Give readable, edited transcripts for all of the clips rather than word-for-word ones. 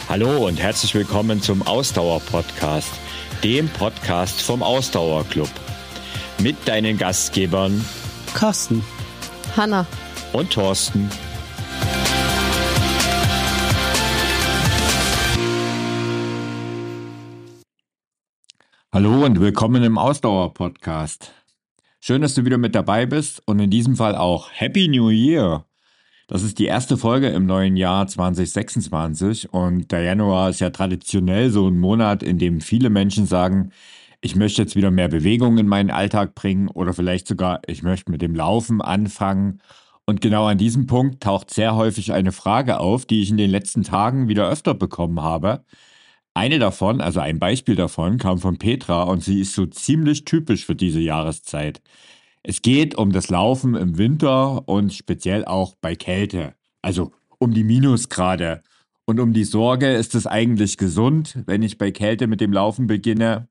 Hallo und herzlich willkommen zum Ausdauer-Podcast, dem Podcast vom Ausdauerclub. Mit deinen Gastgebern Carsten, Hanna und Thorsten. Hallo und willkommen im Ausdauer-Podcast. Schön, dass du wieder mit dabei bist und in diesem Fall auch Happy New Year. Das ist die erste Folge im neuen Jahr 2026 und der Januar ist ja traditionell so ein Monat, in dem viele Menschen sagen, ich möchte jetzt wieder mehr Bewegung in meinen Alltag bringen oder vielleicht sogar, ich möchte mit dem Laufen anfangen. Und genau an diesem Punkt taucht sehr häufig eine Frage auf, die ich in den letzten Tagen wieder öfter bekommen habe. Eine davon, also ein Beispiel davon, kam von Petra und sie ist so ziemlich typisch für diese Jahreszeit. Es geht um das Laufen im Winter und speziell auch bei Kälte, also um die Minusgrade. Und um die Sorge, ist es eigentlich gesund, wenn ich bei Kälte mit dem Laufen beginne?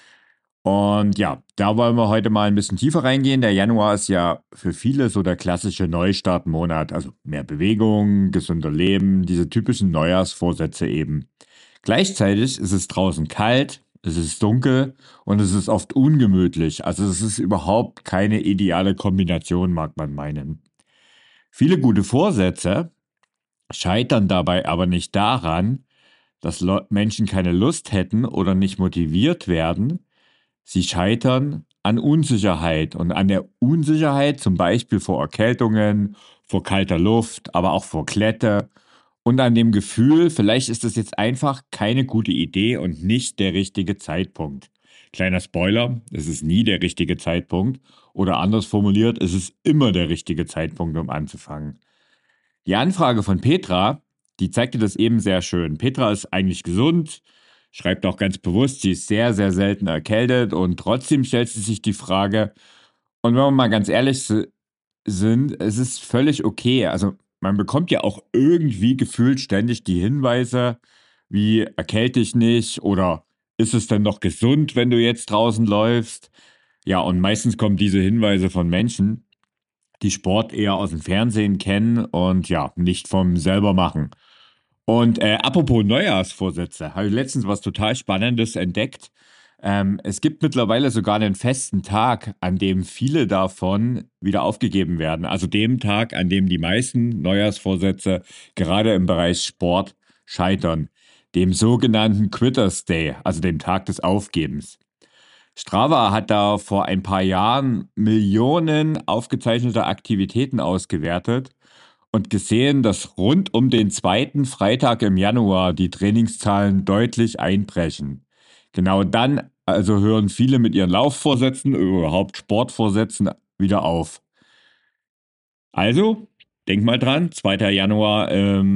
Und ja, da wollen wir heute mal ein bisschen tiefer reingehen. Der Januar ist ja für viele so der klassische Neustartmonat, also mehr Bewegung, gesunder Leben, diese typischen Neujahrsvorsätze eben. Gleichzeitig ist es draußen kalt, es ist dunkel und es ist oft ungemütlich. Also es ist überhaupt keine ideale Kombination, mag man meinen. Viele gute Vorsätze scheitern dabei aber nicht daran, dass Menschen keine Lust hätten oder nicht motiviert werden. Sie scheitern an Unsicherheit und an der Unsicherheit zum Beispiel vor Erkältungen, vor kalter Luft, aber auch vor Kälte. Und an dem Gefühl, vielleicht ist das jetzt einfach keine gute Idee und nicht der richtige Zeitpunkt. Kleiner Spoiler, es ist nie der richtige Zeitpunkt. Oder anders formuliert, es ist immer der richtige Zeitpunkt, um anzufangen. Die Anfrage von Petra, die zeigte das eben sehr schön. Petra ist eigentlich gesund, schreibt auch ganz bewusst, sie ist sehr, sehr selten erkältet und trotzdem stellt sie sich die Frage, und wenn wir mal ganz ehrlich sind, es ist völlig okay. Also man bekommt ja auch irgendwie gefühlt ständig die Hinweise, wie erkälte dich nicht oder ist es denn noch gesund, wenn du jetzt draußen läufst? Ja, und meistens kommen diese Hinweise von Menschen, die Sport eher aus dem Fernsehen kennen und ja, nicht vom selber machen. Und apropos Neujahrsvorsätze, habe ich letztens was total Spannendes entdeckt. Es gibt mittlerweile sogar einen festen Tag, an dem viele davon wieder aufgegeben werden. Also dem Tag, an dem die meisten Neujahrsvorsätze gerade im Bereich Sport scheitern. Dem sogenannten Quitters Day, also dem Tag des Aufgebens. Strava hat da vor ein paar Jahren Millionen aufgezeichneter Aktivitäten ausgewertet und gesehen, dass rund um den zweiten Freitag im Januar die Trainingszahlen deutlich einbrechen. Genau dann also hören viele mit ihren Laufvorsätzen, überhaupt Sportvorsätzen wieder auf. Also, denk mal dran, 2. Januar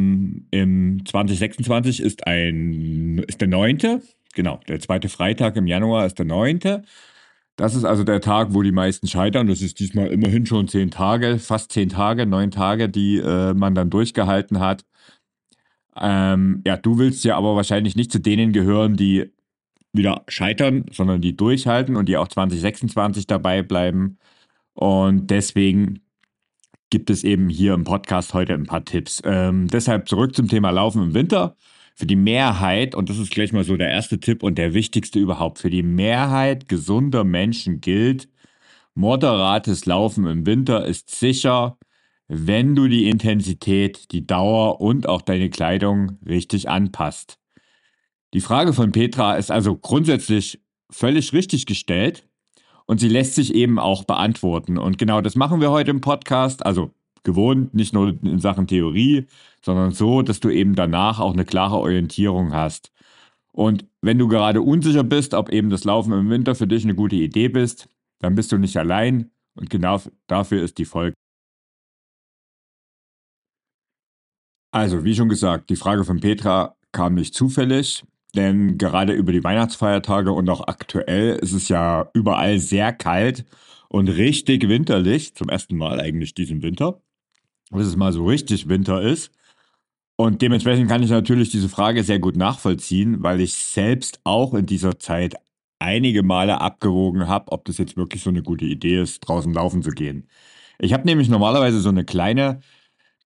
im 2026 ist der 9. Genau, der zweite Freitag im Januar ist der 9. Das ist also der Tag, wo die meisten scheitern. Das ist diesmal immerhin schon 10 Tage, fast 10 Tage, 9 Tage, die man dann durchgehalten hat. Ja, du willst ja aber wahrscheinlich nicht zu denen gehören, die wieder scheitern, sondern die durchhalten und die auch 2026 dabei bleiben. Und deswegen gibt es eben hier im Podcast heute ein paar Tipps. Deshalb zurück zum Thema Laufen im Winter. Für die Mehrheit, und das ist gleich mal so der erste Tipp und der wichtigste überhaupt, für die Mehrheit gesunder Menschen gilt, moderates Laufen im Winter ist sicher, wenn du die Intensität, die Dauer und auch deine Kleidung richtig anpasst. Die Frage von Petra ist also grundsätzlich völlig richtig gestellt und sie lässt sich eben auch beantworten. Und genau das machen wir heute im Podcast, also gewohnt, nicht nur in Sachen Theorie, sondern so, dass du eben danach auch eine klare Orientierung hast. Und wenn du gerade unsicher bist, ob eben das Laufen im Winter für dich eine gute Idee ist, dann bist du nicht allein und genau dafür ist die Folge. Also, wie schon gesagt, die Frage von Petra kam nicht zufällig, denn gerade über die Weihnachtsfeiertage und auch aktuell ist es ja überall sehr kalt und richtig winterlich, zum ersten Mal eigentlich diesen Winter, dass es mal so richtig Winter ist. Und dementsprechend kann ich natürlich diese Frage sehr gut nachvollziehen, weil ich selbst auch in dieser Zeit einige Male abgewogen habe, ob das jetzt wirklich so eine gute Idee ist, draußen laufen zu gehen. Ich habe nämlich normalerweise so eine kleine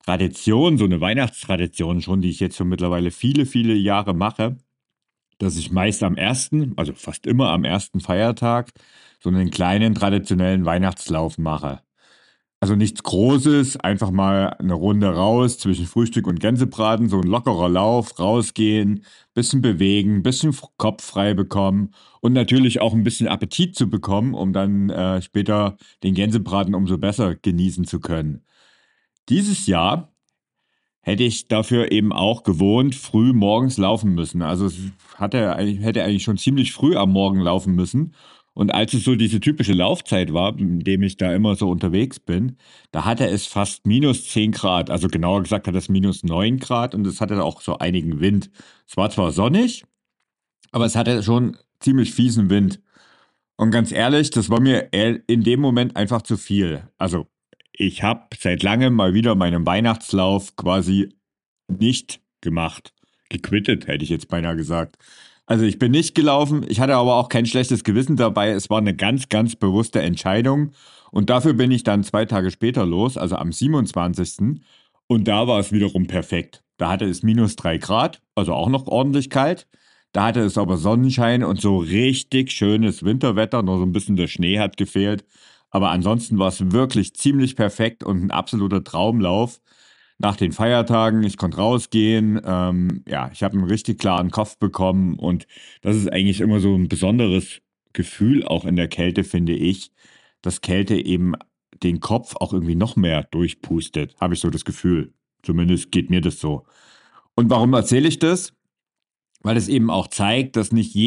Tradition, so eine Weihnachtstradition schon, die ich jetzt schon mittlerweile viele, viele Jahre mache, dass ich meist am ersten, also fast immer am ersten Feiertag, so einen kleinen traditionellen Weihnachtslauf mache. Also nichts Großes, einfach mal eine Runde raus zwischen Frühstück und Gänsebraten, so ein lockerer Lauf, rausgehen, bisschen bewegen, bisschen Kopf frei bekommen und natürlich auch ein bisschen Appetit zu bekommen, um dann später den Gänsebraten umso besser genießen zu können. Dieses Jahr hätte ich dafür eben auch gewohnt früh morgens laufen müssen. Also es hätte eigentlich schon ziemlich früh am Morgen laufen müssen. Und als es so diese typische Laufzeit war, in dem ich da immer so unterwegs bin, da hatte es fast minus 10 Grad. Also genauer gesagt hat es minus 9 Grad und es hatte auch so einigen Wind. Es war zwar sonnig, aber es hatte schon ziemlich fiesen Wind. Und ganz ehrlich, das war mir in dem Moment einfach zu viel. Also ich habe seit langem mal wieder meinen Weihnachtslauf quasi nicht gemacht. Gequittet, hätte ich jetzt beinahe gesagt. Also ich bin nicht gelaufen, ich hatte aber auch kein schlechtes Gewissen dabei. Es war eine ganz, ganz bewusste Entscheidung. Und dafür bin ich dann 2 Tage später los, also am 27. Und da war es wiederum perfekt. Da hatte es minus 3 Grad, also auch noch ordentlich kalt. Da hatte es aber Sonnenschein und so richtig schönes Winterwetter, nur so ein bisschen der Schnee hat gefehlt. Aber ansonsten war es wirklich ziemlich perfekt und ein absoluter Traumlauf nach den Feiertagen. Ich konnte rausgehen. Ja, ich habe einen richtig klaren Kopf bekommen und das ist eigentlich immer so ein besonderes Gefühl auch in der Kälte, finde ich, dass Kälte eben den Kopf auch irgendwie noch mehr durchpustet, habe ich so das Gefühl. Zumindest geht mir das so. Und warum erzähle ich das? Weil es eben auch zeigt, dass nicht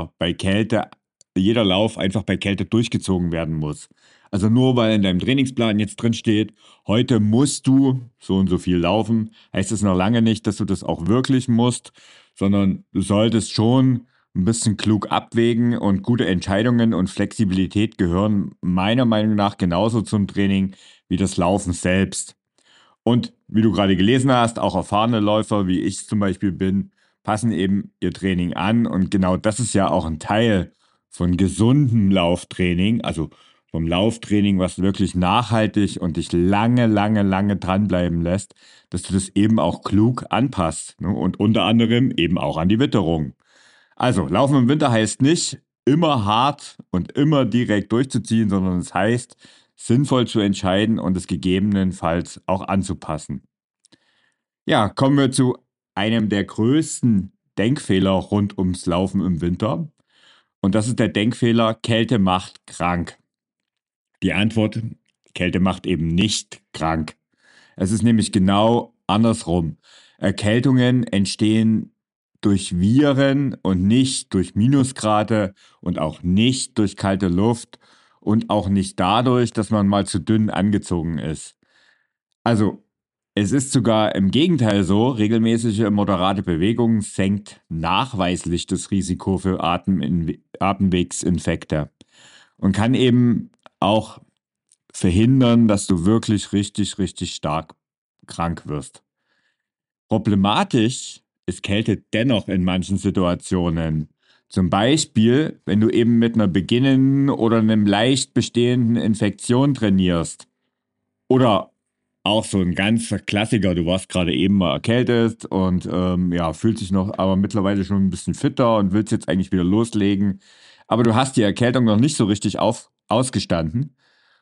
jeder Lauf einfach bei Kälte durchgezogen werden muss. Also nur weil in deinem Trainingsplan jetzt drin steht, heute musst du so und so viel laufen, heißt es noch lange nicht, dass du das auch wirklich musst, sondern du solltest schon ein bisschen klug abwägen und gute Entscheidungen und Flexibilität gehören meiner Meinung nach genauso zum Training wie das Laufen selbst. Und wie du gerade gelesen hast, auch erfahrene Läufer, wie ich zum Beispiel bin, passen eben ihr Training an. Und genau das ist ja auch ein Teil von gesundem Lauftraining, also vom Lauftraining, was wirklich nachhaltig und dich lange, lange, lange dranbleiben lässt, dass du das eben auch klug anpasst. Ne? Und unter anderem eben auch an die Witterung. Also, Laufen im Winter heißt nicht, immer hart und immer direkt durchzuziehen, sondern es heißt, sinnvoll zu entscheiden und es gegebenenfalls auch anzupassen. Ja, kommen wir zu einem der größten Denkfehler rund ums Laufen im Winter. Und das ist der Denkfehler, Kälte macht krank. Die Antwort, Kälte macht eben nicht krank. Es ist nämlich genau andersrum. Erkältungen entstehen durch Viren und nicht durch Minusgrade und auch nicht durch kalte Luft und auch nicht dadurch, dass man mal zu dünn angezogen ist. Also, es ist sogar im Gegenteil so, regelmäßige moderate Bewegung senkt nachweislich das Risiko für Atemwegsinfekte und kann eben auch verhindern, dass du wirklich richtig, richtig stark krank wirst. Problematisch ist Kälte dennoch in manchen Situationen. Zum Beispiel, wenn du eben mit einer beginnenden oder einem leicht bestehenden Infektion trainierst. Oder auch so ein ganzer Klassiker, du warst gerade eben mal erkältet und ja, fühlt sich noch aber mittlerweile schon ein bisschen fitter und willst jetzt eigentlich wieder loslegen. Aber du hast die Erkältung noch nicht so richtig ausgestanden.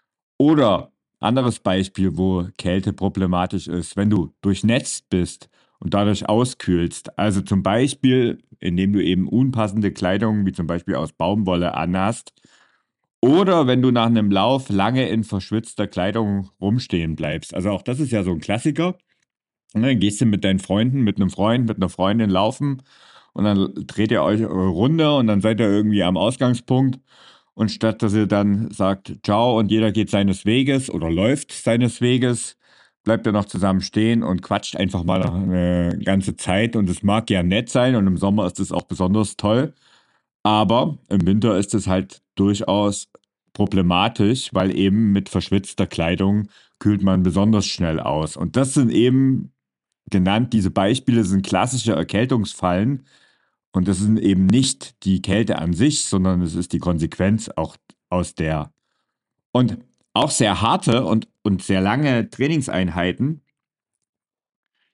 Oder anderes Beispiel, wo Kälte problematisch ist, wenn du durchnässt bist und dadurch auskühlst. Also zum Beispiel, indem du eben unpassende Kleidung, wie zum Beispiel aus Baumwolle, anhast. Oder wenn du nach einem Lauf lange in verschwitzter Kleidung rumstehen bleibst. Also auch das ist ja so ein Klassiker. Und dann gehst du mit deinen Freunden, mit einem Freund, mit einer Freundin laufen und dann dreht ihr euch eure Runde und dann seid ihr irgendwie am Ausgangspunkt. Und statt dass ihr dann sagt, ciao und jeder geht seines Weges oder läuft seines Weges, bleibt ihr noch zusammen stehen und quatscht einfach mal eine ganze Zeit. Und es mag ja nett sein und im Sommer ist es auch besonders toll. Aber im Winter ist es halt durchaus problematisch, weil eben mit verschwitzter Kleidung kühlt man besonders schnell aus. Und das sind eben genannt, diese Beispiele sind klassische Erkältungsfallen. Und das sind eben nicht die Kälte an sich, sondern es ist die Konsequenz auch aus der. Und auch sehr harte und sehr lange Trainingseinheiten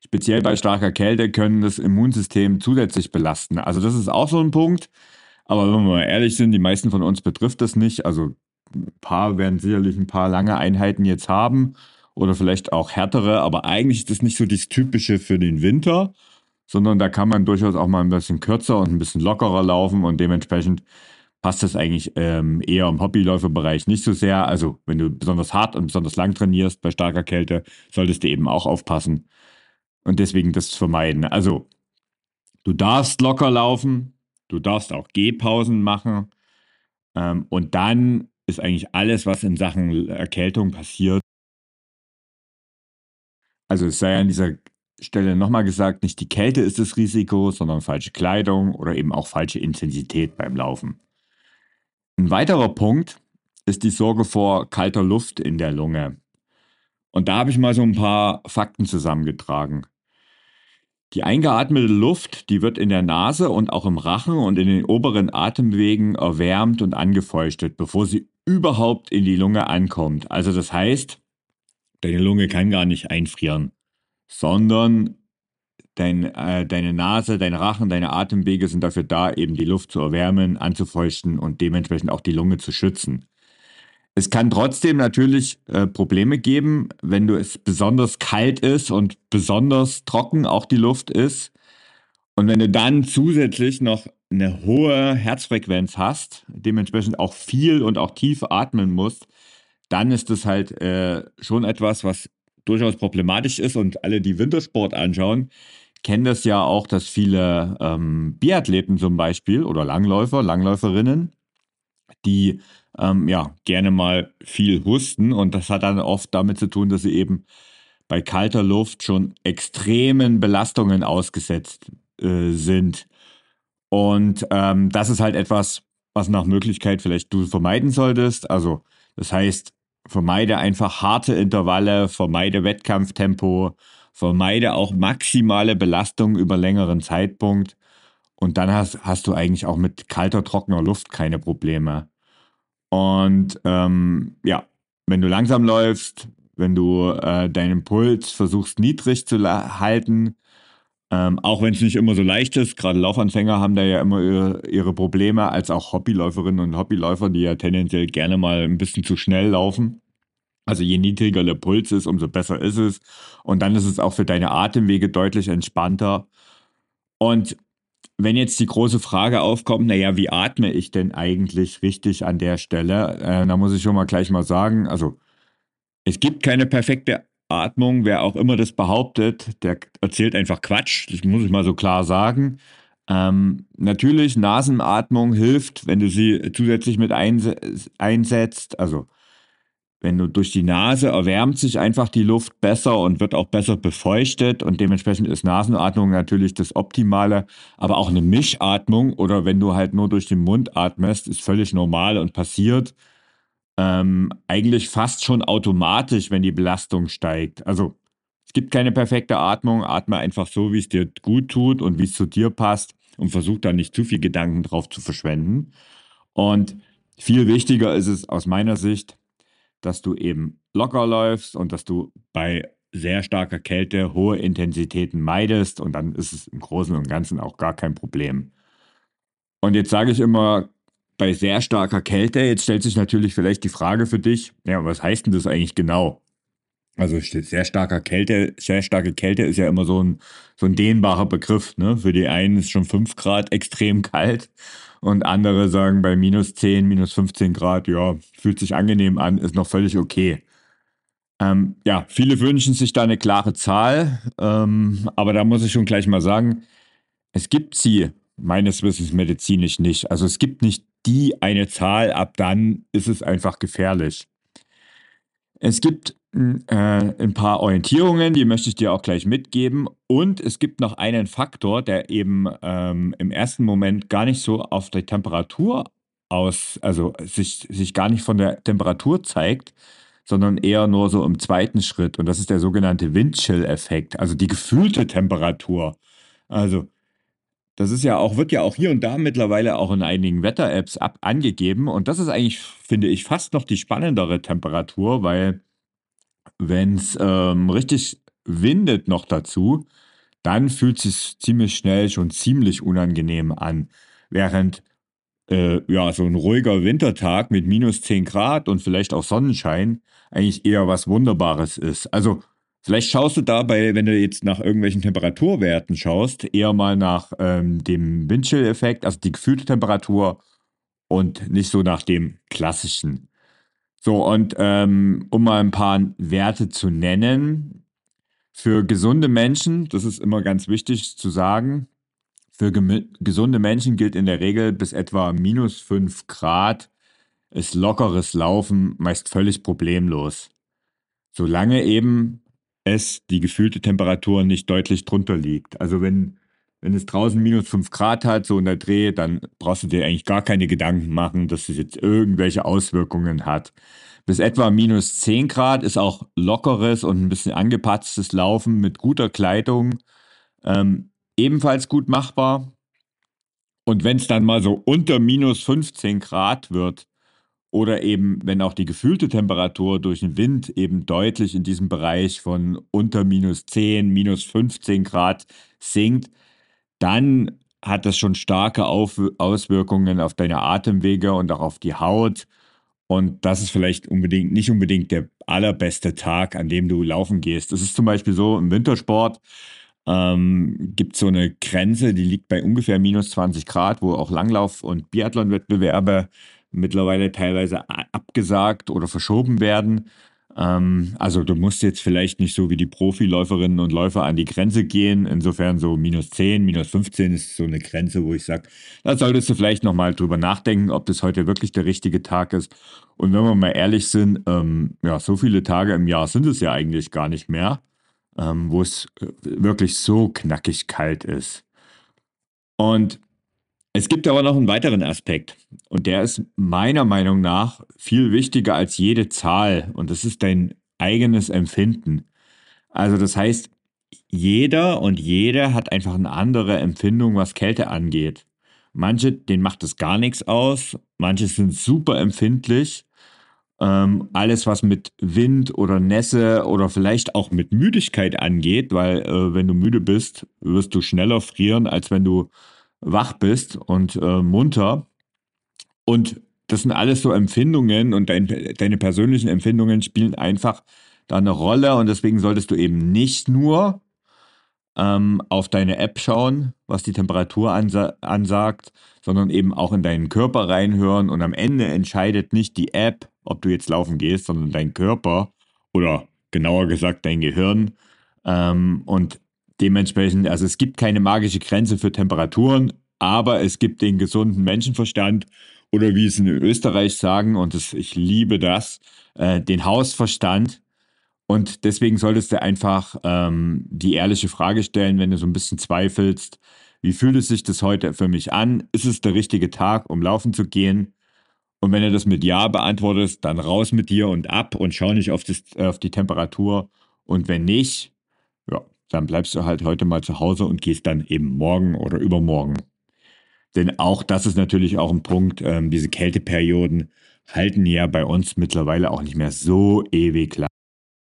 speziell bei starker Kälte können das Immunsystem zusätzlich belasten. Also das ist auch so ein Punkt. Aber wenn wir mal ehrlich sind, die meisten von uns betrifft das nicht. Also ein paar werden sicherlich ein paar lange Einheiten jetzt haben oder vielleicht auch härtere, aber eigentlich ist das nicht so das Typische für den Winter, sondern da kann man durchaus auch mal ein bisschen kürzer und ein bisschen lockerer laufen und dementsprechend passt das eigentlich eher im Hobbyläuferbereich nicht so sehr. Also wenn du besonders hart und besonders lang trainierst bei starker Kälte, solltest du eben auch aufpassen und deswegen das vermeiden. Also du darfst locker laufen, du darfst auch Gehpausen machen und dann ist eigentlich alles, was in Sachen Erkältung passiert. Also es sei an dieser Stelle nochmal gesagt, nicht die Kälte ist das Risiko, sondern falsche Kleidung oder eben auch falsche Intensität beim Laufen. Ein weiterer Punkt ist die Sorge vor kalter Luft in der Lunge. Und da habe ich mal so ein paar Fakten zusammengetragen. Die eingeatmete Luft, die wird in der Nase und auch im Rachen und in den oberen Atemwegen erwärmt und angefeuchtet, bevor sie überhaupt in die Lunge ankommt. Also das heißt, deine Lunge kann gar nicht einfrieren, sondern deine Nase, dein Rachen, deine Atemwege sind dafür da, eben die Luft zu erwärmen, anzufeuchten und dementsprechend auch die Lunge zu schützen. Es kann trotzdem natürlich Probleme geben, wenn du es besonders kalt ist und besonders trocken auch die Luft ist. Und wenn du dann zusätzlich noch eine hohe Herzfrequenz hast, dementsprechend auch viel und auch tief atmen musst, dann ist das halt schon etwas, was durchaus problematisch ist. Und alle, die Wintersport anschauen, kennen das ja auch, dass viele Biathleten zum Beispiel oder Langläufer, Langläuferinnen, die ja gerne mal viel husten. Und das hat dann oft damit zu tun, dass sie eben bei kalter Luft schon extremen Belastungen ausgesetzt sind. Und das ist halt etwas, was nach Möglichkeit vielleicht du vermeiden solltest. Also das heißt, vermeide einfach harte Intervalle, vermeide Wettkampftempo, vermeide auch maximale Belastung über längeren Zeitpunkt. Und dann hast du eigentlich auch mit kalter, trockener Luft keine Probleme. Und ja, wenn du langsam läufst, wenn du deinen Puls versuchst niedrig zu halten, auch wenn es nicht immer so leicht ist, gerade Laufanfänger haben da ja immer ihre Probleme, als auch Hobbyläuferinnen und Hobbyläufer, die ja tendenziell gerne mal ein bisschen zu schnell laufen. Also je niedriger der Puls ist, umso besser ist es. Und dann ist es auch für deine Atemwege deutlich entspannter. Und wenn jetzt die große Frage aufkommt, naja, wie atme ich denn eigentlich richtig an der Stelle? Da muss ich schon mal gleich mal sagen, also es gibt keine perfekte Atmung. Wer auch immer das behauptet, der erzählt einfach Quatsch. Das muss ich mal so klar sagen. Natürlich, Nasenatmung hilft, wenn du sie zusätzlich mit einsetzt. Also wenn du durch die Nase erwärmt sich einfach die Luft besser und wird auch besser befeuchtet und dementsprechend ist Nasenatmung natürlich das Optimale. Aber auch eine Mischatmung oder wenn du halt nur durch den Mund atmest, ist völlig normal und passiert eigentlich fast schon automatisch, wenn die Belastung steigt. Also es gibt keine perfekte Atmung, atme einfach so, wie es dir gut tut und wie es zu dir passt und versuch da nicht zu viel Gedanken drauf zu verschwenden. Und viel wichtiger ist es aus meiner Sicht, dass du eben locker läufst und dass du bei sehr starker Kälte hohe Intensitäten meidest und dann ist es im Großen und Ganzen auch gar kein Problem. Und jetzt sage ich immer, bei sehr starker Kälte, jetzt stellt sich natürlich vielleicht die Frage für dich, ja, was heißt denn das eigentlich genau? Also sehr starke Kälte ist ja immer so ein dehnbarer Begriff. Ne? Für die einen ist schon 5 Grad extrem kalt und andere sagen bei minus 10, minus 15 Grad, ja, fühlt sich angenehm an, ist noch völlig okay. Ja, viele wünschen sich da eine klare Zahl, aber da muss ich schon gleich mal sagen, es gibt sie meines Wissens medizinisch nicht. Also es gibt nicht die eine Zahl, ab dann ist es einfach gefährlich. Es gibt ein paar Orientierungen, die möchte ich dir auch gleich mitgeben. Und es gibt noch einen Faktor, der eben im ersten Moment gar nicht so auf die Temperatur also sich gar nicht von der Temperatur zeigt, sondern eher nur so im zweiten Schritt. Und das ist der sogenannte Windchill-Effekt, also die gefühlte Temperatur. Also das ist ja auch, wird ja auch hier und da mittlerweile auch in einigen Wetter-Apps angegeben. Und das ist eigentlich, finde ich, fast noch die spannendere Temperatur, weil wenn es richtig windet noch dazu, dann fühlt es sich ziemlich schnell schon ziemlich unangenehm an. Während ja, so ein ruhiger Wintertag mit minus 10 Grad und vielleicht auch Sonnenschein eigentlich eher was Wunderbares ist. Also vielleicht schaust du dabei, wenn du jetzt nach irgendwelchen Temperaturwerten schaust, eher mal nach dem Windchill-Effekt, also die gefühlte Temperatur und nicht so nach dem klassischen. So, und um mal ein paar Werte zu nennen, für gesunde Menschen, das ist immer ganz wichtig zu sagen, für gesunde Menschen gilt in der Regel bis etwa minus 5 Grad ist lockeres Laufen meist völlig problemlos, solange eben es die gefühlte Temperatur nicht deutlich drunter liegt. Also wenn es draußen minus 5 Grad hat, so in der Dreh, dann brauchst du dir eigentlich gar keine Gedanken machen, dass es jetzt irgendwelche Auswirkungen hat. Bis etwa minus 10 Grad ist auch lockeres und ein bisschen angepatztes Laufen mit guter Kleidung ebenfalls gut machbar. Und wenn es dann mal so unter minus 15 Grad wird oder eben, wenn auch die gefühlte Temperatur durch den Wind eben deutlich in diesem Bereich von unter minus 10, minus 15 Grad sinkt, dann hat das schon starke Auswirkungen auf deine Atemwege und auch auf die Haut. Und das ist vielleicht nicht unbedingt der allerbeste Tag, an dem du laufen gehst. Das ist zum Beispiel so im Wintersport, gibt so eine Grenze, die liegt bei ungefähr minus 20 Grad, wo auch Langlauf- und Biathlon-Wettbewerbe mittlerweile teilweise abgesagt oder verschoben werden. Also du musst jetzt vielleicht nicht so wie die Profiläuferinnen und Läufer an die Grenze gehen. Insofern so minus 10, minus 15 ist so eine Grenze, wo ich sage, da solltest du vielleicht nochmal drüber nachdenken, ob das heute wirklich der richtige Tag ist. Und wenn wir mal ehrlich sind, ja, so viele Tage im Jahr sind es ja eigentlich gar nicht mehr, wo es wirklich so knackig kalt ist. Und es gibt aber noch einen weiteren Aspekt und der ist meiner Meinung nach viel wichtiger als jede Zahl und das ist dein eigenes Empfinden. Also das heißt, jeder und jede hat einfach eine andere Empfindung, was Kälte angeht. Manche, denen macht es gar nichts aus, manche sind super empfindlich. Alles, was mit Wind oder Nässe oder vielleicht auch mit Müdigkeit angeht, weil wenn du müde bist, wirst du schneller frieren, als wenn du wach bist und munter. Und das sind alles so Empfindungen und deine persönlichen Empfindungen spielen einfach da eine Rolle und deswegen solltest du eben nicht nur auf deine App schauen, was die Temperatur ansagt, sondern eben auch in deinen Körper reinhören und am Ende entscheidet nicht die App, ob du jetzt laufen gehst, sondern dein Körper oder genauer gesagt dein Gehirn. Und dementsprechend, also es gibt keine magische Grenze für Temperaturen, aber es gibt den gesunden Menschenverstand oder wie es in Österreich sagen, und ich liebe das, den Hausverstand. Und deswegen solltest du einfach die ehrliche Frage stellen, wenn du so ein bisschen zweifelst, wie fühlt es sich das heute für mich an? Ist es der richtige Tag, um laufen zu gehen? Und wenn du das mit Ja beantwortest, dann raus mit dir und ab und schau nicht auf die Temperatur. Und wenn nicht, ja, dann bleibst du halt heute mal zu Hause und gehst dann eben morgen oder übermorgen. Denn auch das ist natürlich auch ein Punkt, diese Kälteperioden halten ja bei uns mittlerweile auch nicht mehr so ewig lang.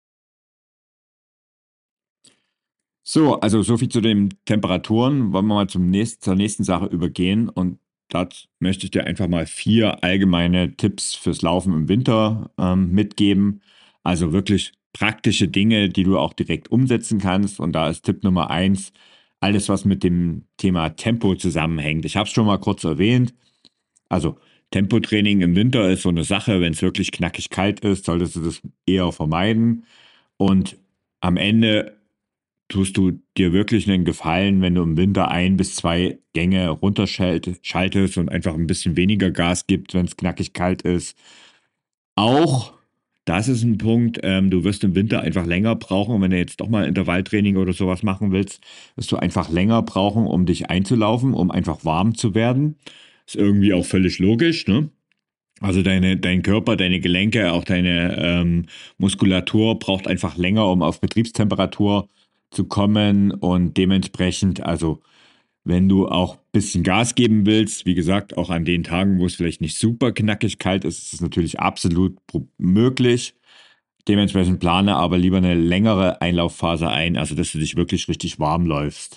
So, also so viel zu den Temperaturen. Wollen wir mal zur nächsten Sache übergehen. Und dort möchte ich dir einfach mal 4 allgemeine Tipps fürs Laufen im Winter mitgeben. Also wirklich praktische Dinge, die du auch direkt umsetzen kannst. Und da ist Tipp Nummer 1, alles, was mit dem Thema Tempo zusammenhängt. Ich habe es schon mal kurz erwähnt. Also Tempotraining im Winter ist so eine Sache. Wenn es wirklich knackig kalt ist, solltest du das eher vermeiden. Und am Ende tust du dir wirklich einen Gefallen, wenn du im Winter 1 bis 2 Gänge runterschaltest und einfach ein bisschen weniger Gas gibt, wenn es knackig kalt ist. Auch das ist ein Punkt, du wirst im Winter einfach länger brauchen, wenn du jetzt doch mal Intervalltraining oder sowas machen willst, wirst du einfach länger brauchen, um dich einzulaufen, um einfach warm zu werden. Ist irgendwie auch völlig logisch, ne? Also dein Körper, deine Gelenke, auch deine Muskulatur braucht einfach länger, um auf Betriebstemperatur zu kommen und dementsprechend, also wenn du auch ein bisschen Gas geben willst, wie gesagt, auch an den Tagen, wo es vielleicht nicht super knackig kalt ist, ist es natürlich absolut möglich. Dementsprechend plane aber lieber eine längere Einlaufphase ein, also dass du dich wirklich richtig warm läufst.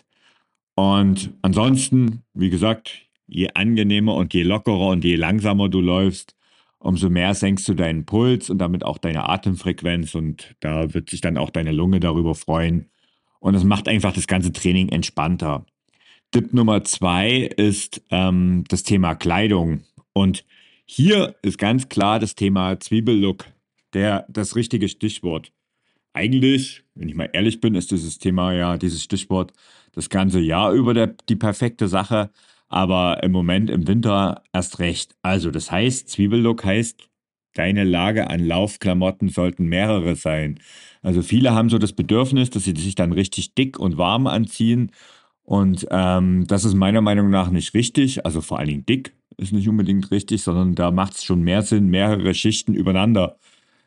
Und ansonsten, wie gesagt, je angenehmer und je lockerer und je langsamer du läufst, umso mehr senkst du deinen Puls und damit auch deine Atemfrequenz und da wird sich dann auch deine Lunge darüber freuen. Und es macht einfach das ganze Training entspannter. Tipp Nummer 2 ist das Thema Kleidung. Und hier ist ganz klar das Thema Zwiebellook das richtige Stichwort. Eigentlich, wenn ich mal ehrlich bin, ist dieses Thema ja, dieses Stichwort das ganze Jahr über die perfekte Sache, aber im Moment im Winter erst recht. Also das heißt, Zwiebellook heißt, deine Lage an Laufklamotten sollten mehrere sein. Also viele haben so das Bedürfnis, dass sie sich dann richtig dick und warm anziehen und das ist meiner Meinung nach nicht richtig. Also vor allen Dingen dick ist nicht unbedingt richtig, sondern da macht es schon mehr Sinn, mehrere Schichten übereinander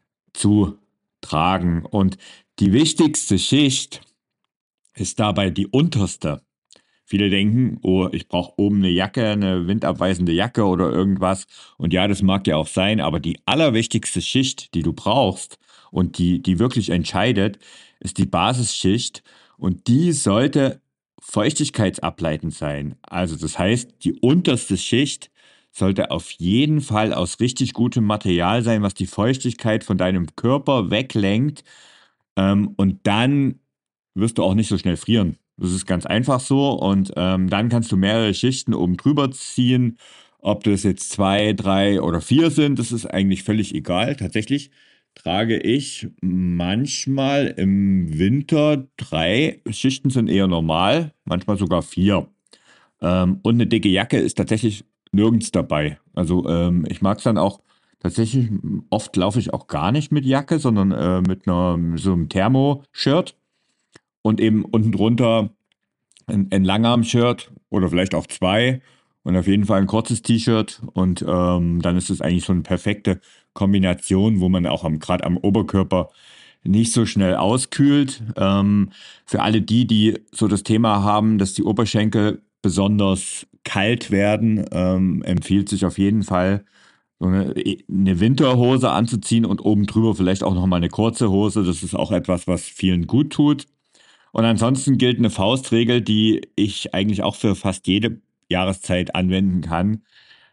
zu tragen. Und die wichtigste Schicht ist dabei die unterste. Viele denken, oh, ich brauche oben eine Jacke, eine windabweisende Jacke oder irgendwas. Und ja, das mag ja auch sein, aber die allerwichtigste Schicht, die du brauchst und die wirklich entscheidet, ist die Basisschicht. Und die sollte feuchtigkeitsableitend sein. Also das heißt, die unterste Schicht sollte auf jeden Fall aus richtig gutem Material sein, was die Feuchtigkeit von deinem Körper weglenkt. Und dann wirst du auch nicht so schnell frieren. Das ist ganz einfach so. Und dann kannst du mehrere Schichten oben drüber ziehen. Ob das jetzt 2, 3 oder 4 sind, das ist eigentlich völlig egal. Tatsächlich trage ich manchmal im Winter 3 Schichten sind eher normal, manchmal sogar 4. Und eine dicke Jacke ist tatsächlich nirgends dabei. Also ich mag es dann auch tatsächlich, oft laufe ich auch gar nicht mit Jacke, sondern mit so einem Thermo-Shirt und eben unten drunter ein Langarm-Shirt oder vielleicht auch 2 und auf jeden Fall ein kurzes T-Shirt und dann ist es eigentlich so eine perfekte Kombination, wo man auch gerade am Oberkörper nicht so schnell auskühlt. Für alle die so das Thema haben, dass die Oberschenkel besonders kalt werden, empfiehlt sich auf jeden Fall so eine Winterhose anzuziehen und oben drüber vielleicht auch nochmal eine kurze Hose. Das ist auch etwas, was vielen gut tut. Und ansonsten gilt eine Faustregel, die ich eigentlich auch für fast jede Jahreszeit anwenden kann.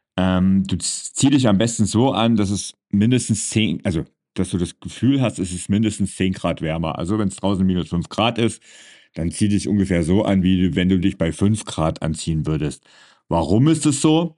Du zieh dich am besten so an, dass es mindestens 10, also dass du das Gefühl hast, es ist mindestens 10 Grad wärmer. Also wenn es draußen minus 5 Grad ist, dann zieh dich ungefähr so an, wie wenn du dich bei 5 Grad anziehen würdest. Warum ist es so?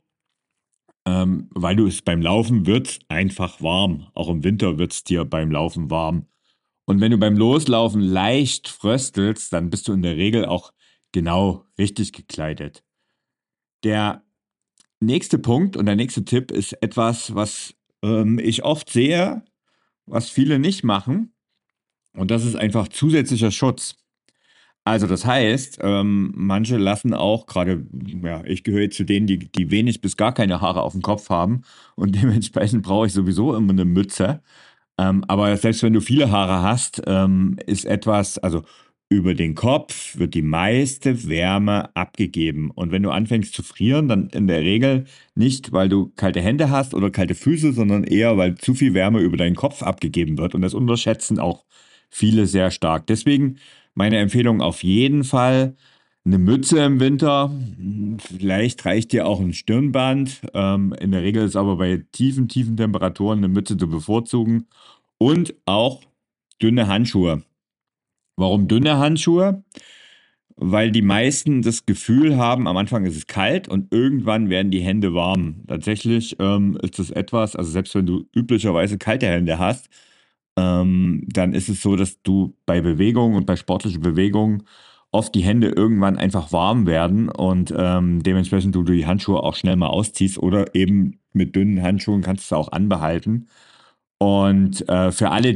Weil du es beim Laufen wird einfach warm. Auch im Winter wird es dir beim Laufen warm. Und wenn du beim Loslaufen leicht fröstelst, dann bist du in der Regel auch genau richtig gekleidet. Der nächste Punkt und der nächste Tipp ist etwas, was ich oft sehe, was viele nicht machen. Und das ist einfach zusätzlicher Schutz. Also das heißt, manche lassen auch, gerade, ja, ich gehöre zu denen, die wenig bis gar keine Haare auf dem Kopf haben und dementsprechend brauche ich sowieso immer eine Mütze. Aber selbst wenn du viele Haare hast, ist also über den Kopf wird die meiste Wärme abgegeben. Und wenn du anfängst zu frieren, dann in der Regel nicht, weil du kalte Hände hast oder kalte Füße, sondern eher, weil zu viel Wärme über deinen Kopf abgegeben wird. Und das unterschätzen auch viele sehr stark. Deswegen meine Empfehlung auf jeden Fall eine Mütze im Winter. Vielleicht reicht dir auch ein Stirnband. In der Regel ist aber bei tiefen Temperaturen eine Mütze zu bevorzugen. Und auch dünne Handschuhe. Warum dünne Handschuhe? Weil die meisten das Gefühl haben, am Anfang ist es kalt und irgendwann werden die Hände warm. Tatsächlich ist es etwas, also selbst wenn du üblicherweise kalte Hände hast, dann ist es so, dass du bei Bewegung und bei sportlichen Bewegungen oft die Hände irgendwann einfach warm werden und dementsprechend du die Handschuhe auch schnell mal ausziehst oder eben mit dünnen Handschuhen kannst du es auch anbehalten. Und für alle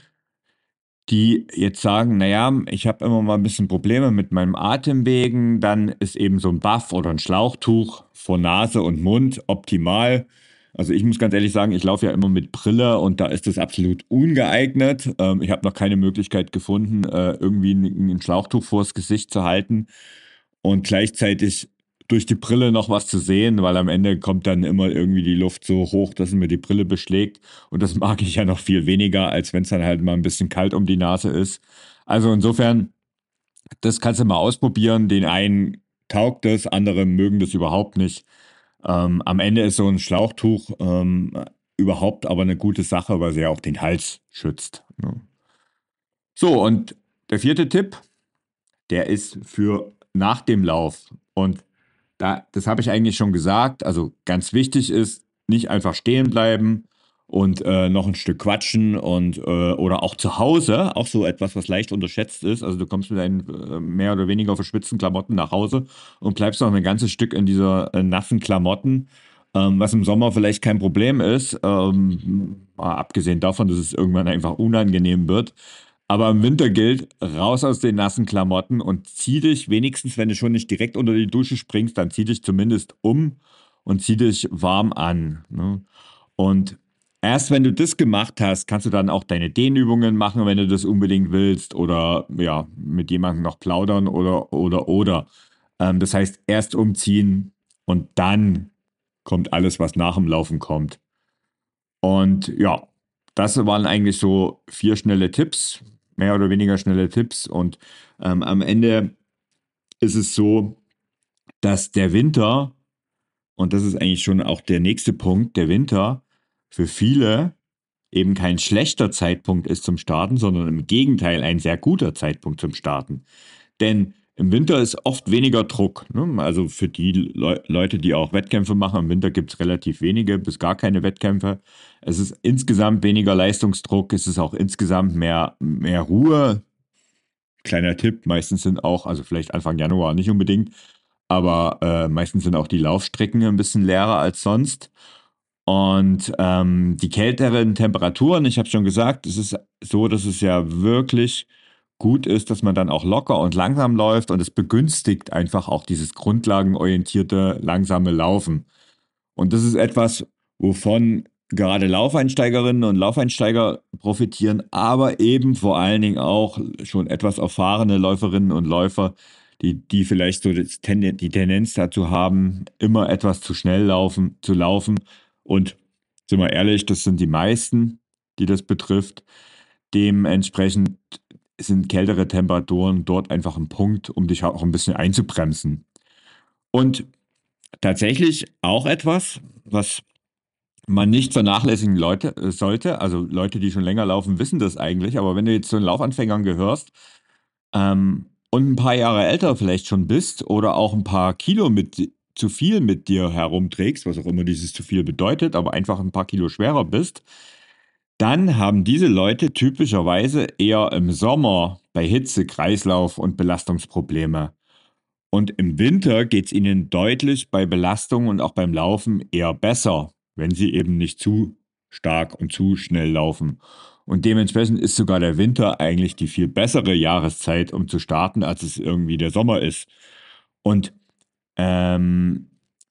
die jetzt sagen, naja, ich habe immer mal ein bisschen Probleme mit meinem Atemwegen, dann ist eben so ein Buff oder ein Schlauchtuch vor Nase und Mund optimal. Also ich muss ganz ehrlich sagen, ich laufe ja immer mit Brille und da ist das absolut ungeeignet. Ich habe noch keine Möglichkeit gefunden, irgendwie ein Schlauchtuch vors Gesicht zu halten und gleichzeitig durch die Brille noch was zu sehen, weil am Ende kommt dann immer irgendwie die Luft so hoch, dass mir die Brille beschlägt. Und das mag ich ja noch viel weniger, als wenn es dann halt mal ein bisschen kalt um die Nase ist. Also insofern, das kannst du mal ausprobieren. Den einen taugt es, andere mögen das überhaupt nicht. Am Ende ist so ein Schlauchtuch überhaupt aber eine gute Sache, weil sie ja auch den Hals schützt. Ne? So, und der vierte Tipp, der ist für nach dem Lauf. Und das habe ich eigentlich schon gesagt. Also ganz wichtig ist, nicht einfach stehen bleiben und noch ein Stück quatschen oder auch zu Hause, auch so etwas, was leicht unterschätzt ist. Also du kommst mit deinen mehr oder weniger verschwitzten Klamotten nach Hause und bleibst noch ein ganzes Stück in dieser nassen Klamotten. Was im Sommer vielleicht kein Problem ist, mal abgesehen davon, dass es irgendwann einfach unangenehm wird. Aber im Winter gilt, raus aus den nassen Klamotten und zieh dich wenigstens, wenn du schon nicht direkt unter die Dusche springst, dann zieh dich zumindest um und zieh dich warm an. Ne? Und erst wenn du das gemacht hast, kannst du dann auch deine Dehnübungen machen, wenn du das unbedingt willst oder ja, mit jemandem noch plaudern oder. Das heißt, erst umziehen und dann kommt alles, was nach dem Laufen kommt. Und ja, das waren eigentlich so 4 schnelle Tipps, mehr oder weniger schnelle Tipps. Und am Ende ist es so, dass der Winter, und das ist eigentlich schon auch der nächste Punkt, der Winter für viele eben kein schlechter Zeitpunkt ist zum Starten, sondern im Gegenteil ein sehr guter Zeitpunkt zum Starten. Denn im Winter ist oft weniger Druck. Ne? Also für die Leute, die auch Wettkämpfe machen, im Winter gibt es relativ wenige bis gar keine Wettkämpfe. Es ist insgesamt weniger Leistungsdruck, es ist auch insgesamt mehr Ruhe. Kleiner Tipp, meistens sind auch, also vielleicht Anfang Januar nicht unbedingt, aber meistens sind auch die Laufstrecken ein bisschen leerer als sonst. Und die kälteren Temperaturen, ich habe schon gesagt, es ist so, dass es ja wirklich gut ist, dass man dann auch locker und langsam läuft und es begünstigt einfach auch dieses grundlagenorientierte, langsame Laufen. Und das ist etwas, wovon gerade Laufeinsteigerinnen und Laufeinsteiger profitieren, aber eben vor allen Dingen auch schon etwas erfahrene Läuferinnen und Läufer, die vielleicht so die Tendenz dazu haben, immer etwas zu laufen. Und sind wir ehrlich, das sind die meisten, die das betrifft. Dementsprechend sind kältere Temperaturen dort einfach ein Punkt, um dich auch ein bisschen einzubremsen. Und tatsächlich auch etwas, was man nicht vernachlässigen sollte. Also Leute, die schon länger laufen, wissen das eigentlich. Aber wenn du jetzt zu den Laufanfängern gehörst und ein paar Jahre älter vielleicht schon bist oder auch ein paar Kilo zu viel mit dir herumträgst, was auch immer dieses zu viel bedeutet, aber einfach ein paar Kilo schwerer bist, dann haben diese Leute typischerweise eher im Sommer bei Hitze, Kreislauf und Belastungsprobleme. Und im Winter geht es ihnen deutlich bei Belastung und auch beim Laufen eher besser, wenn sie eben nicht zu stark und zu schnell laufen. Und dementsprechend ist sogar der Winter eigentlich die viel bessere Jahreszeit, um zu starten, als es irgendwie der Sommer ist. Und ähm,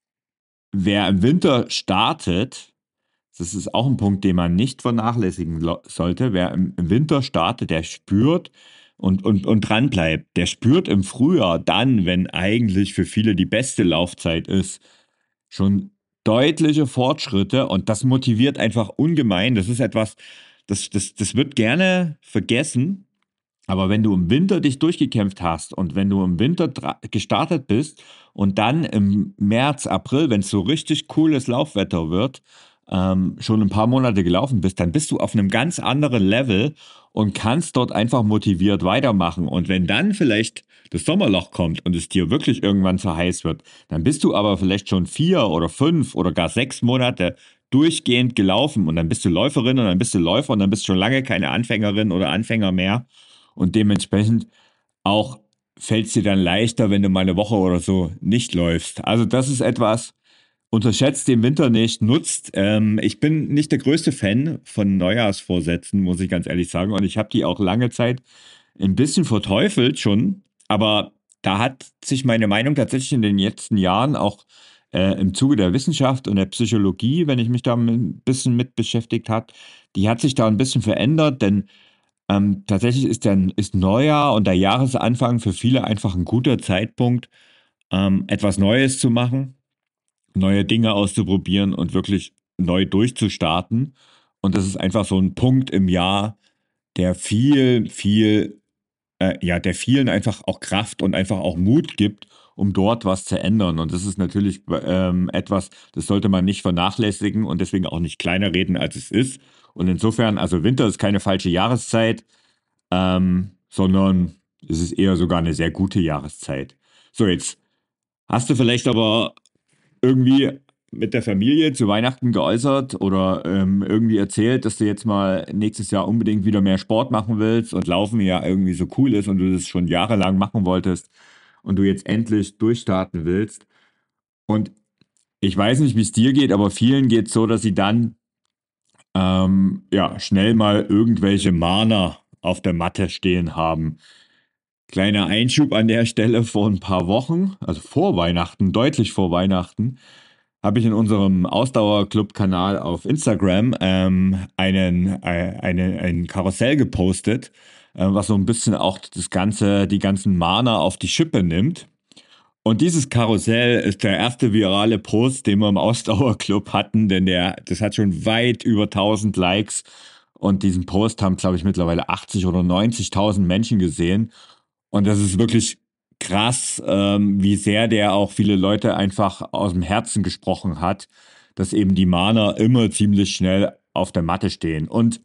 wer im Winter startet, das ist auch ein Punkt, den man nicht vernachlässigen sollte. Wer im Winter startet, der spürt und dran bleibt. Der spürt im Frühjahr dann, wenn eigentlich für viele die beste Laufzeit ist, schon deutliche Fortschritte und das motiviert einfach ungemein. Das ist etwas, das wird gerne vergessen. Aber wenn du im Winter dich durchgekämpft hast und wenn du im Winter gestartet bist und dann im März, April, wenn es so richtig cooles Laufwetter wird, schon ein paar Monate gelaufen bist, dann bist du auf einem ganz anderen Level und kannst dort einfach motiviert weitermachen. Und wenn dann vielleicht das Sommerloch kommt und es dir wirklich irgendwann zu heiß wird, dann bist du aber vielleicht schon 4 oder 5 oder gar 6 Monate durchgehend gelaufen und dann bist du Läuferin und dann bist du Läufer und dann bist du schon lange keine Anfängerin oder Anfänger mehr. Und dementsprechend auch fällt es dir dann leichter, wenn du mal eine Woche oder so nicht läufst. Also das ist etwas, unterschätzt den Winter nicht, nutzt. Ich bin nicht der größte Fan von Neujahrsvorsätzen, muss ich ganz ehrlich sagen. Und ich habe die auch lange Zeit ein bisschen verteufelt schon. Aber da hat sich meine Meinung tatsächlich in den letzten Jahren auch im Zuge der Wissenschaft und der Psychologie, wenn ich mich da ein bisschen mit beschäftigt habe, die hat sich da ein bisschen verändert, denn tatsächlich ist Neujahr und der Jahresanfang für viele einfach ein guter Zeitpunkt, etwas Neues zu machen, neue Dinge auszuprobieren und wirklich neu durchzustarten. Und das ist einfach so ein Punkt im Jahr, der der vielen einfach auch Kraft und einfach auch Mut gibt, um dort was zu ändern. Und das ist natürlich etwas, das sollte man nicht vernachlässigen und deswegen auch nicht kleiner reden, als es ist. Und insofern, also Winter ist keine falsche Jahreszeit, sondern es ist eher sogar eine sehr gute Jahreszeit. So, jetzt hast du vielleicht aber irgendwie mit der Familie zu Weihnachten geäußert oder irgendwie erzählt, dass du jetzt mal nächstes Jahr unbedingt wieder mehr Sport machen willst und Laufen ja irgendwie so cool ist und du das schon jahrelang machen wolltest und du jetzt endlich durchstarten willst. Und ich weiß nicht, wie es dir geht, aber vielen geht es so, dass sie dann ja, schnell mal irgendwelche Mahner auf der Matte stehen haben. Kleiner Einschub an der Stelle: vor ein paar Wochen, also vor Weihnachten, deutlich vor Weihnachten, habe ich in unserem Ausdauerclub-Kanal auf Instagram ein Karussell gepostet, was so ein bisschen auch die ganzen Mahner auf die Schippe nimmt. Und dieses Karussell ist der erste virale Post, den wir im Ausdauerclub hatten, denn das hat schon weit über 1000 Likes und diesen Post haben, glaube ich, mittlerweile 80 oder 90.000 Menschen gesehen. Und das ist wirklich krass, wie sehr der auch viele Leute einfach aus dem Herzen gesprochen hat, dass eben die Mahner immer ziemlich schnell auf der Matte stehen. Und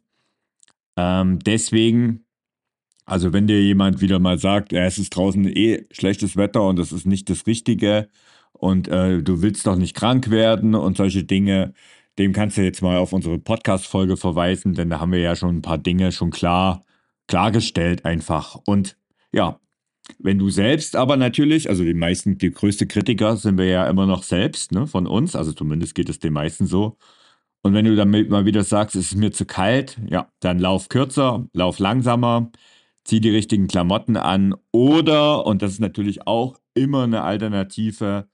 deswegen, also wenn dir jemand wieder mal sagt, ja, es ist draußen eh schlechtes Wetter und das ist nicht das Richtige und du willst doch nicht krank werden und solche Dinge, dem kannst du jetzt mal auf unsere Podcast-Folge verweisen, denn da haben wir ja schon ein paar Dinge schon klargestellt einfach. Und ja, wenn du selbst aber natürlich, also die größte Kritiker sind wir ja immer noch selbst, ne, von uns, also zumindest geht es den meisten so. Und wenn du dann mal wieder sagst, es ist mir zu kalt, ja, dann lauf kürzer, lauf langsamer, zieh die richtigen Klamotten an oder, und das ist natürlich auch immer eine Alternative,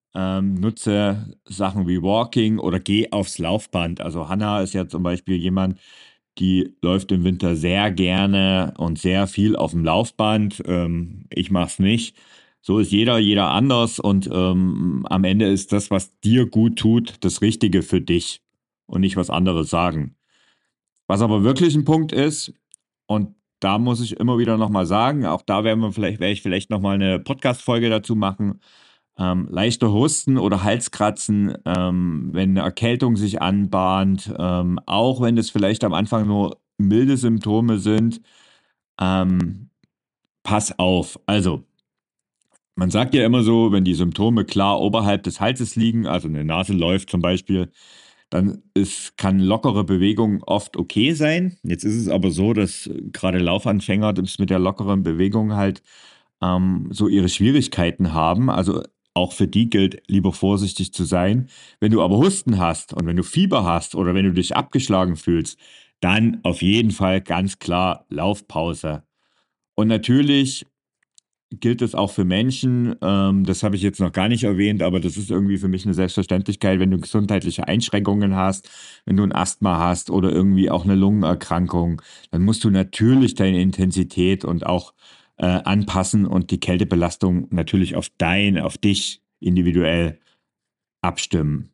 nutze Sachen wie Walking oder geh aufs Laufband. Also Hannah ist ja zum Beispiel jemand, die läuft im Winter sehr gerne und sehr viel auf dem Laufband. Ich mache es nicht. So ist jeder anders und am Ende ist das, was dir gut tut, das Richtige für dich und nicht was anderes sagen. Was aber wirklich ein Punkt ist, und da muss ich immer wieder nochmal sagen, auch da werde ich vielleicht nochmal eine Podcast-Folge dazu machen. Leichter Husten oder Halskratzen, wenn eine Erkältung sich anbahnt, auch wenn es vielleicht am Anfang nur milde Symptome sind, ähm, pass auf. Also, man sagt ja immer so, wenn die Symptome klar oberhalb des Halses liegen, also eine Nase läuft zum Beispiel, kann lockere Bewegung oft okay sein. Jetzt ist es aber so, dass gerade Laufanfänger das mit der lockeren Bewegung halt so ihre Schwierigkeiten haben. Also auch für die gilt, lieber vorsichtig zu sein. Wenn du aber Husten hast und wenn du Fieber hast oder wenn du dich abgeschlagen fühlst, dann auf jeden Fall ganz klar Laufpause. Und natürlich gilt es auch für Menschen, das habe ich jetzt noch gar nicht erwähnt, aber das ist irgendwie für mich eine Selbstverständlichkeit, wenn du gesundheitliche Einschränkungen hast, wenn du ein Asthma hast oder irgendwie auch eine Lungenerkrankung, dann musst du natürlich deine Intensität und auch anpassen und die Kältebelastung natürlich auf dich individuell abstimmen.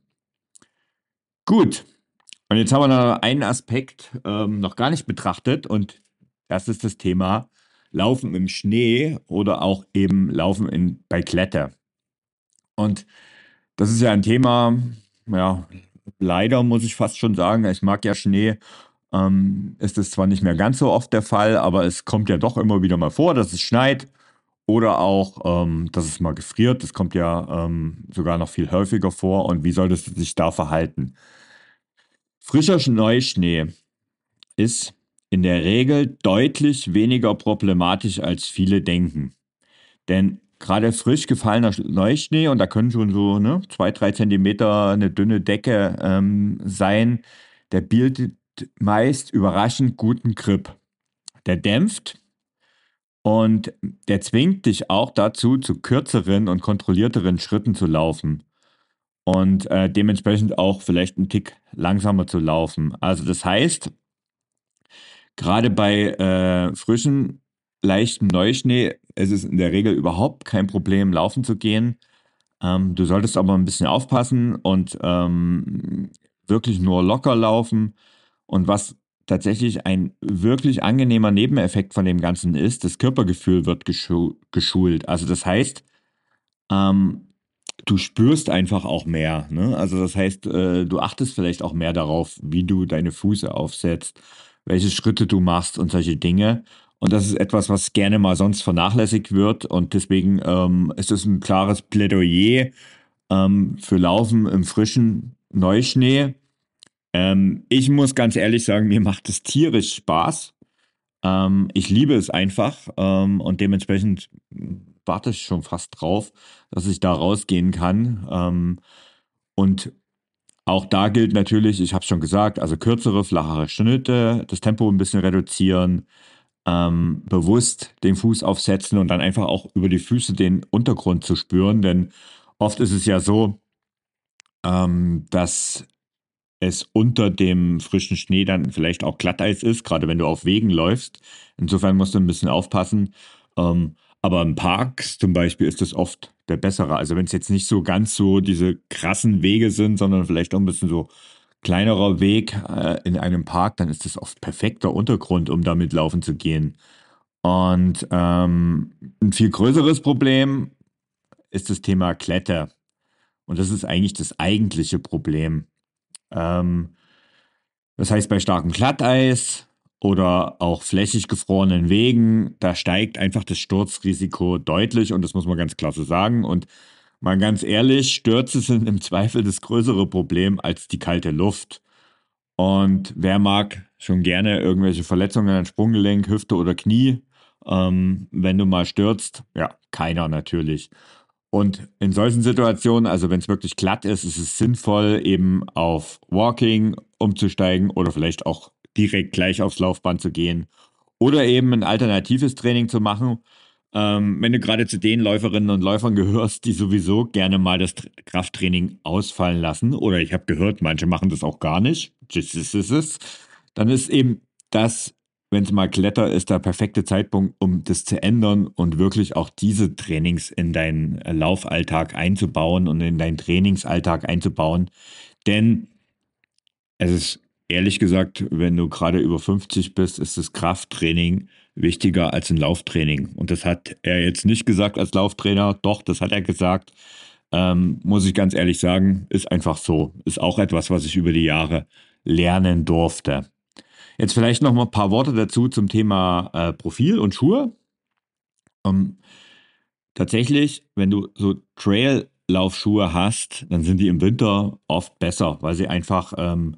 Gut, und jetzt haben wir noch einen Aspekt noch gar nicht betrachtet und das ist das Thema Laufen im Schnee oder auch eben bei Glätte. Und das ist ja ein Thema, ja, leider muss ich fast schon sagen, ich mag ja Schnee, ist es zwar nicht mehr ganz so oft der Fall, aber es kommt ja doch immer wieder mal vor, dass es schneit oder auch, dass es mal gefriert. Das kommt ja sogar noch viel häufiger vor. Und wie solltest du dich da verhalten? Frischer Neuschnee ist in der Regel deutlich weniger problematisch, als viele denken. Denn gerade frisch gefallener Neuschnee, und da können schon so 2, 3 Zentimeter eine dünne Decke sein, der bietet meist überraschend guten Grip. Der dämpft und der zwingt dich auch dazu, zu kürzeren und kontrollierteren Schritten zu laufen. Und dementsprechend auch vielleicht einen Tick langsamer zu laufen. Also das heißt, gerade bei frischem, leichtem Neuschnee ist es in der Regel überhaupt kein Problem, laufen zu gehen. Du solltest aber ein bisschen aufpassen und wirklich nur locker laufen. Und was tatsächlich ein wirklich angenehmer Nebeneffekt von dem Ganzen ist, das Körpergefühl wird geschult. Also das heißt, ähm, du spürst einfach auch mehr. Ne? Also das heißt, du achtest vielleicht auch mehr darauf, wie du deine Füße aufsetzt, welche Schritte du machst und solche Dinge. Und das ist etwas, was gerne mal sonst vernachlässigt wird. Und deswegen ist es ein klares Plädoyer für Laufen im frischen Neuschnee. Ich muss ganz ehrlich sagen, mir macht es tierisch Spaß. Ich liebe es einfach und dementsprechend warte ich schon fast drauf, dass ich da rausgehen kann. Und auch da gilt natürlich, ich habe es schon gesagt, also kürzere, flachere Schnitte, das Tempo ein bisschen reduzieren, bewusst den Fuß aufsetzen und dann einfach auch über die Füße den Untergrund zu spüren. Denn oft ist es ja so, dass es unter dem frischen Schnee dann vielleicht auch Glatteis ist, gerade wenn du auf Wegen läufst. Insofern musst du ein bisschen aufpassen. Aber im Parks zum Beispiel ist es oft der bessere. Also wenn es jetzt nicht so ganz so diese krassen Wege sind, sondern vielleicht auch ein bisschen so kleinerer Weg in einem Park, dann ist das oft perfekter Untergrund, um damit laufen zu gehen. Und ein viel größeres Problem ist das Thema Kletter. Und das ist eigentlich das eigentliche Problem. Ähm, Das heißt, bei starkem Glatteis oder auch flächig gefrorenen Wegen, da steigt einfach das Sturzrisiko deutlich und das muss man ganz klar so sagen. Und mal ganz ehrlich, Stürze sind im Zweifel das größere Problem als die kalte Luft. Und wer mag schon gerne irgendwelche Verletzungen an Sprunggelenk, Hüfte oder Knie, wenn du mal stürzt? Ja, keiner natürlich. Und in solchen Situationen, also wenn es wirklich glatt ist, ist es sinnvoll, eben auf Walking umzusteigen oder vielleicht auch direkt gleich aufs Laufband zu gehen oder eben ein alternatives Training zu machen. Wenn du gerade zu den Läuferinnen und Läufern gehörst, die sowieso gerne mal das Krafttraining ausfallen lassen, oder ich habe gehört, manche machen das auch gar nicht, dann ist eben das, wenn es mal Kletter ist, der perfekte Zeitpunkt, um das zu ändern und wirklich auch diese Trainings in deinen Laufalltag einzubauen und in deinen Trainingsalltag einzubauen. Denn es ist ehrlich gesagt, wenn du gerade über 50 bist, ist das Krafttraining wichtiger als ein Lauftraining. Und das hat er jetzt nicht gesagt als Lauftrainer, doch, das hat er gesagt. Muss ich ganz ehrlich sagen, ist einfach so. Ist auch etwas, was ich über die Jahre lernen durfte. Jetzt vielleicht noch mal ein paar Worte dazu zum Thema Profil und Schuhe. Ähm, Tatsächlich, wenn du so Trail-Laufschuhe hast, dann sind die im Winter oft besser, weil sie einfach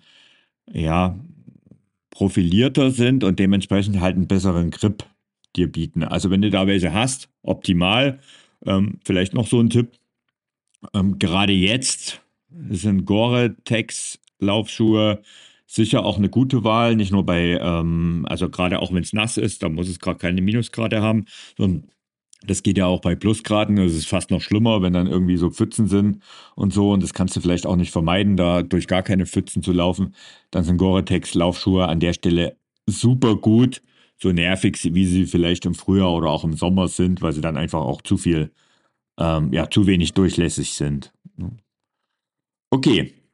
ja, profilierter sind und dementsprechend halt einen besseren Grip dir bieten. Also wenn du da welche hast, optimal. Vielleicht noch so ein Tipp. Gerade jetzt sind Gore-Tex Laufschuhe sicher auch eine gute Wahl, nicht nur bei, also gerade auch wenn es nass ist, da muss es gerade keine Minusgrade haben, sondern das geht ja auch bei Plusgraden. Es ist fast noch schlimmer, wenn dann irgendwie so Pfützen sind und so. Und das kannst du vielleicht auch nicht vermeiden, da durch gar keine Pfützen zu laufen. Dann sind Gore-Tex Laufschuhe an der Stelle super gut. So nervig, wie sie vielleicht im Frühjahr oder auch im Sommer sind, weil sie dann einfach auch zu viel, ja, zu wenig durchlässig sind. Okay.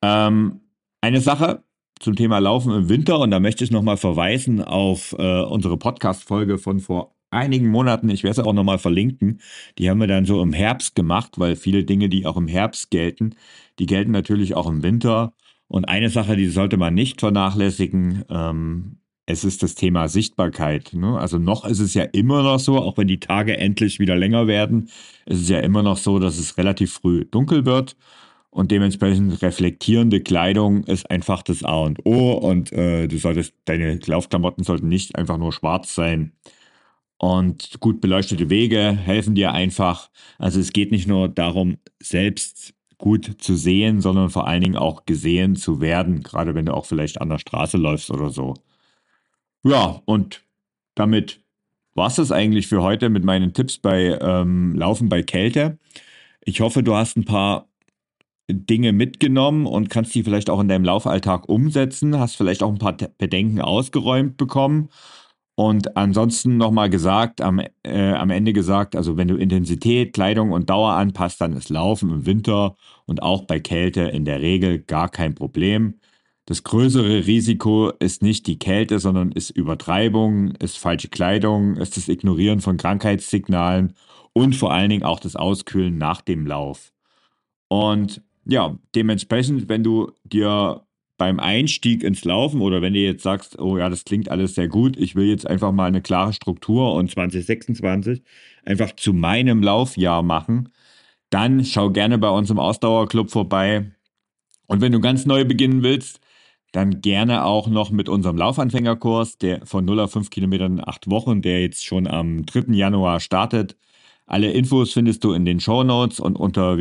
Eine Sache zum Thema Laufen im Winter und da möchte ich nochmal verweisen auf unsere Podcast-Folge von vor einigen Monaten. Ich werde es auch nochmal verlinken. Die haben wir dann so im Herbst gemacht, weil viele Dinge, die auch im Herbst gelten, die gelten natürlich auch im Winter. Und eine Sache, die sollte man nicht vernachlässigen, es ist das Thema Sichtbarkeit. Ne? Also noch ist es ja immer noch so, auch wenn die Tage endlich wieder länger werden, ist es ja immer noch so, dass es relativ früh dunkel wird. Und dementsprechend reflektierende Kleidung ist einfach das A und O. Und deine Laufklamotten sollten nicht einfach nur schwarz sein. Und gut beleuchtete Wege helfen dir einfach. Also es geht nicht nur darum, selbst gut zu sehen, sondern vor allen Dingen auch gesehen zu werden. Gerade wenn du auch vielleicht an der Straße läufst oder so. Ja, und damit war es das eigentlich für heute mit meinen Tipps bei Laufen bei Kälte. Ich hoffe, du hast ein paar Dinge mitgenommen und kannst die vielleicht auch in deinem Laufalltag umsetzen, hast vielleicht auch ein paar Bedenken ausgeräumt bekommen. Und ansonsten nochmal gesagt, am Ende gesagt, also wenn du Intensität, Kleidung und Dauer anpasst, dann ist Laufen im Winter und auch bei Kälte in der Regel gar kein Problem. Das größere Risiko ist nicht die Kälte, sondern ist Übertreibung, ist falsche Kleidung, ist das Ignorieren von Krankheitssignalen und vor allen Dingen auch das Auskühlen nach dem Lauf. Und ja, dementsprechend, wenn du dir beim Einstieg ins Laufen oder wenn du jetzt sagst, oh ja, das klingt alles sehr gut, ich will jetzt einfach mal eine klare Struktur und 2026 einfach zu meinem Laufjahr machen, dann schau gerne bei uns im Ausdauerclub vorbei. Und wenn du ganz neu beginnen willst, dann gerne auch noch mit unserem Laufanfängerkurs, der von 0 auf 5 Kilometern in 8 Wochen, der jetzt schon am 3. Januar startet. Alle Infos findest du in den Shownotes und unter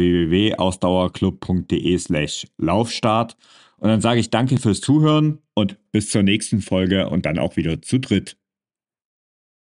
www.ausdauerclub.de/Laufstart. Und dann sage ich danke fürs Zuhören und bis zur nächsten Folge und dann auch wieder zu dritt.